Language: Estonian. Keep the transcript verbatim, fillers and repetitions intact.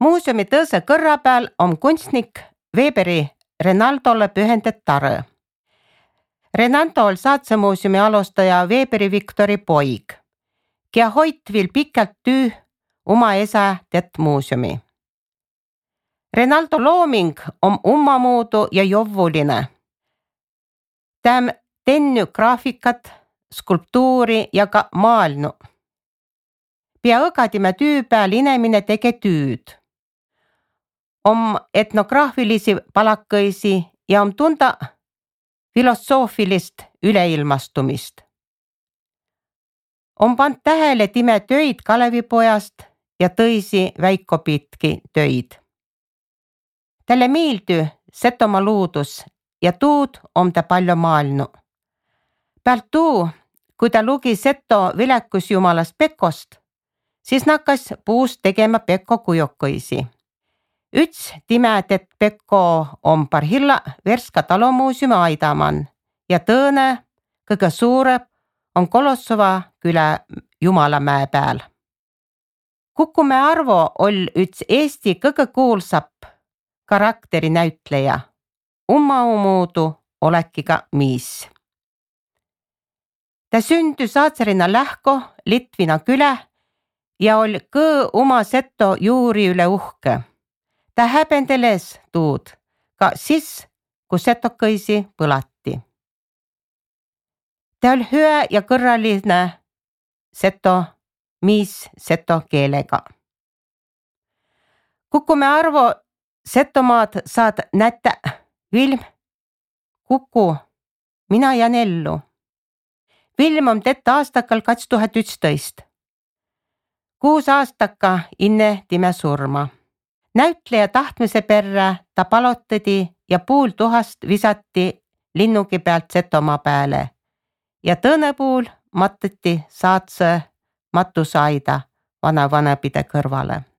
Muuseumi tõõse kõrra peal on kunstnik Weberi Renaldole pühendet tarõ. Renaldo oli Saatse-muuseumi alustaja Weberi Viktori poig, kia hoit viil pikalt tüü oma esa tett muuseumi. Renaldo looming on ummamuudu ja jovvuline. Täm tenny graafikat, skulptuuri ja ka maalnu. Pia õgadime tüü pääl inemine tege tüüd. On etnograafilisi palakõisi ja on tunda filosoofilist üleilmastumist. On pand tähele time töid Kalevipojast ja tõisi väikopitki töid. Tälle miildy Setomaa luudus ja tuud on ta palju maalnu. Päalt tuu, kui ta lugi Seto vilekusjumalast Pekost, siis nakkas puust tegema Pekko kujukõisi. Üts timed, et Pekko on parhilla Verska talomuuseumi aidaman ja tõõne, kõige suurem, on Kolossova küla Jumalamäe pääl. Kukumäe Arvo oli üts Eesti kõige kuulsap karakteri näitleja. Ummaumuudu olekiga miis. Ta sündü Saatsarina lähko Litvina külä ja oli kõõ uma Seto juuri üle uhke. Ta häbendeles tuud ka siis, kui setokõisi põlati. Ta oli hüä ja kõrraline Seto miis seto keelega. Kukumäe Arvo Setomaad saad nätä film Kuku, mina jään ellu. Film on tehty aastakal kaks tuhat üksteist. Kuus aastakka inne time surma. Näitleja tahtmise perre ta palotati ja puul tuhast visati linnugi pealt Setomaa pääle ja tõõne puul matati Saatse matusaida vana vanapide kõrvale.